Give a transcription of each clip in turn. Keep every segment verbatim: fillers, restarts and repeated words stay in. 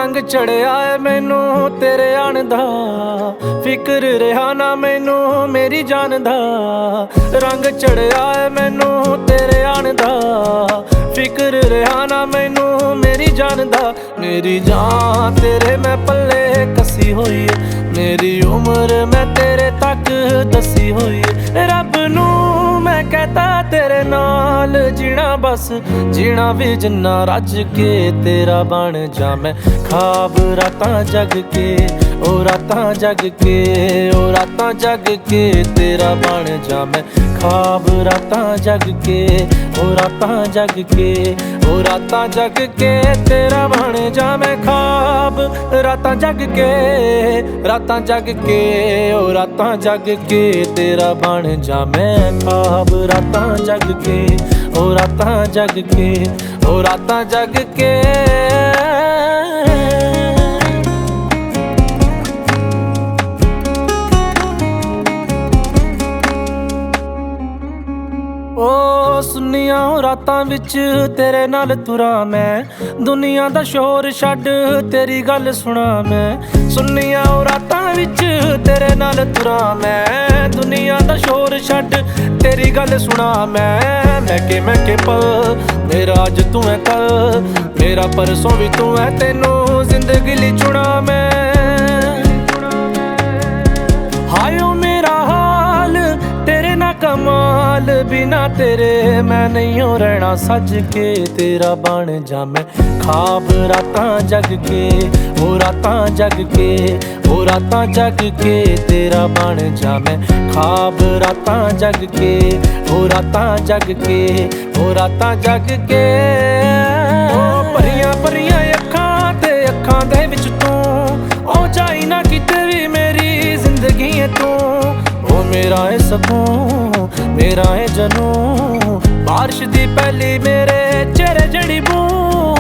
रंग चढ़िया है मैनू तेरे आने दा, फिक्र रहा ना मैनू मेरी जान दा। रंग चढ़िया है मैनू तेरे आने दा, फिक्र रहा ना मैनू मेरी जान दा। मेरी जान तेरे मैं पल्ले कसी हुई है, मेरी उम्र मैं तेरे तक दसी हुई है। रब नू मैं कहता तेरे नाल जीना, बस जीना भी जिन्ना रज के तेरा बन जा मैं। ख्वाब रातां जग के ओ रातां जग के ओ रातां जग के तेरा बन जा मैं। ख्वाब रातां जग के ओ रातां जग के ओ रातां जग के तेरा बन जा मैं। ख्वाब रातां जग के रातां जग के ओ रातां जग के तेरा बन जा मैं। ख्वाब रातां जग के ओ रातां जग के ओ रातां जग के। ओ सुनिया रातां विच तेरे नाल तुरा मैं, दुनिया दा शोर छड्ड तेरी गल सुना मैं। सुनिया रातां विच तेरे नाल तुरा मैं, दुनिया दा शोर छड्ड तेरी गल सुना मैं। मैं के मैं के पल मेरा अज तू है कल, मेरा परसों भी तू है, तेनू जिंदगी ली चुना मैं। हाय ओ मेरा हाल तेरे ना कमाल, बिना तेरे मैं नहीं हो रहना सज के तेरा बन जा मैं। ख्वाब रातां जग के ओ रातां जग के ओ रातां जग के तेरा बन जा मैं। ख्वाब रातां जग के ओ रातां जग के ओ रातां जग के। ओ भरियां भरियां अखां ते अखां दे विच तू, ओ जाई ना किते भी मेरी जिंदगी है तू। ओ मेरा है सकून मेरा है जनू, बारिश दी पहली मेरे चेहरे जड़ी बूंद।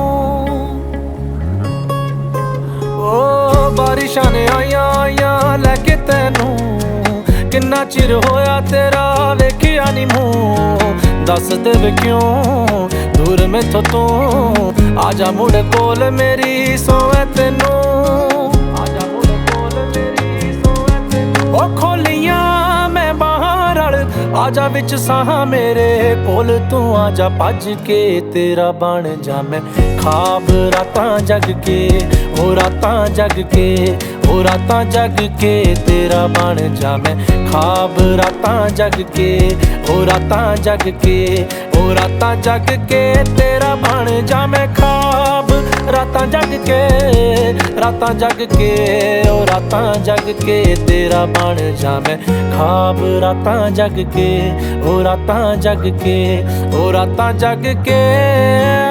ओ बारिशां ने आइयां आइयां लैके तैनू, किन्ना चिर होया तेरा वेखिया नी मूं। दस दे वे क्यों दूर मैथों तू, आजा मुड़ कोल मेरी सोवे तेनू। आजा मुड़ कोल मेरी सोवे तेनू। ओ खोलियां मैं बाहर अल आजा विच साहां मेरे कोल तू, आजा भज के तेरा बन जा मैं। ख्वाब रातां जग के ओ रातां जग के ओ रातां जग के तेरा बन जा मैं। ख्वाब रातां जग के ओ रातां जग के ओ रातां जग के तेरा बन जा मैं। ख्वाब रातां जग के रातां जग के ओ रातां जग के तेरा बन जा मैं। ख्वाब रातां जग के ओ रातां जग के ओ रातां जग के।